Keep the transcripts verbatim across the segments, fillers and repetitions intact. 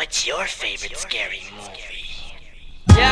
What's your favorite scary movie? Yo,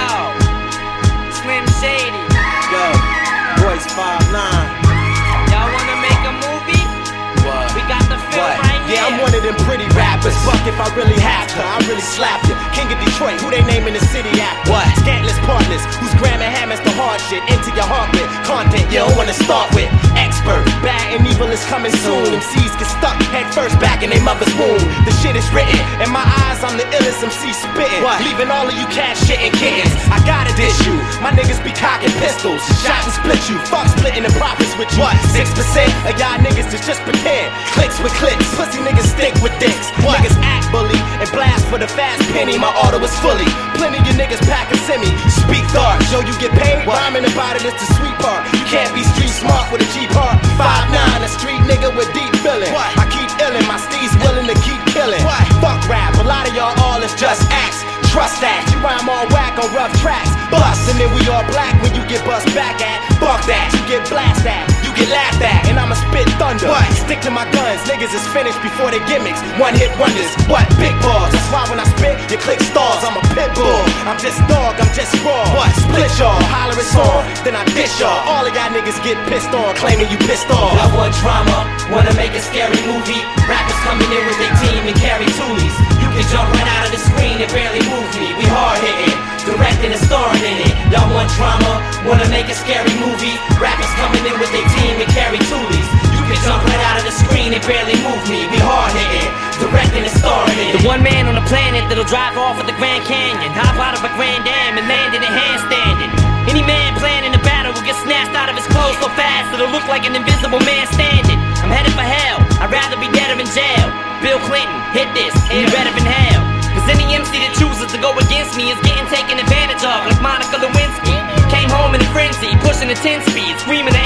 Slim Shady. Yo, Boys five nine. Y'all wanna make a movie? What? We got the film What? right here. Yeah, I'm one of them pretty rappers. Fuck if I really have to, I really slap you. King of Detroit, who they naming the city after? What? Scantless partners, who's grammar hammers the hard shit into your heart with content you don't wanna start with. Expert, bad and evil is coming soon. M Cs get stuck head first back in their mother's womb. The shit is written, in my eyes I'm the illest M C spitting. What? Leaving all of you cats shitting kittens. I gotta dish you, my niggas be cocking pistols. Shot and split you, fuck splitting the profits with you. What? six percent of y'all niggas is just pretend. Clicks with clicks, pussy niggas stick with dicks. What? Niggas act bully and blast for the fast penny. My auto is fully, plenty of you niggas pack a semi. Speak dark, show you get paid. Rhyming about it is the sweet part. You can't be street smart with a cheap heart. five nine, a street nigga with deep feeling. What? I keep illin', my steez willing to keep killing. What? Fuck rap, a lot of y'all all is just acts. Trust that, you rhyme all whack on rough tracks. Bust, and then we all black when you get bust back at. Fuck that, you get blast at, you get laughed at, and I'ma spit thunder. What? Stick to my guns, niggas is finished before they gimmicks. One hit wonders, what? Big balls, that's why when I spit, you click stars. I'm a pit bull, I'm just dog, I'm just raw. What? Split y'all, holler it's on, then I dish y'all. All of y'all niggas get pissed on, claiming you pissed off. I want drama, wanna make a scary movie. Rappers coming in with their team and carry toolies. You can jump right out of the screen and barely move me. We hard hitting, directing and starring in it. Y'all want drama, wanna make a scary movie. Rappers coming in with their team and carry toolies. You can jump right out of the screen and barely move me. We hard hitting, directing and starring in it. The one man on the planet that'll drive off of the Grand Canyon, hop out of a Grand Dam and land in a handstanding. Any man planning a battle will get snatched out of his clothes so fast it'll look like an invisible man standing. I'm headed for hell, I'd rather be dead or in jail. Bill Clinton, hit this, ain't better than hell. Cause any M C that chooses to go against me is getting taken advantage of, like Monica Lewinsky. Came home in a frenzy, pushing a ten speed, screaming at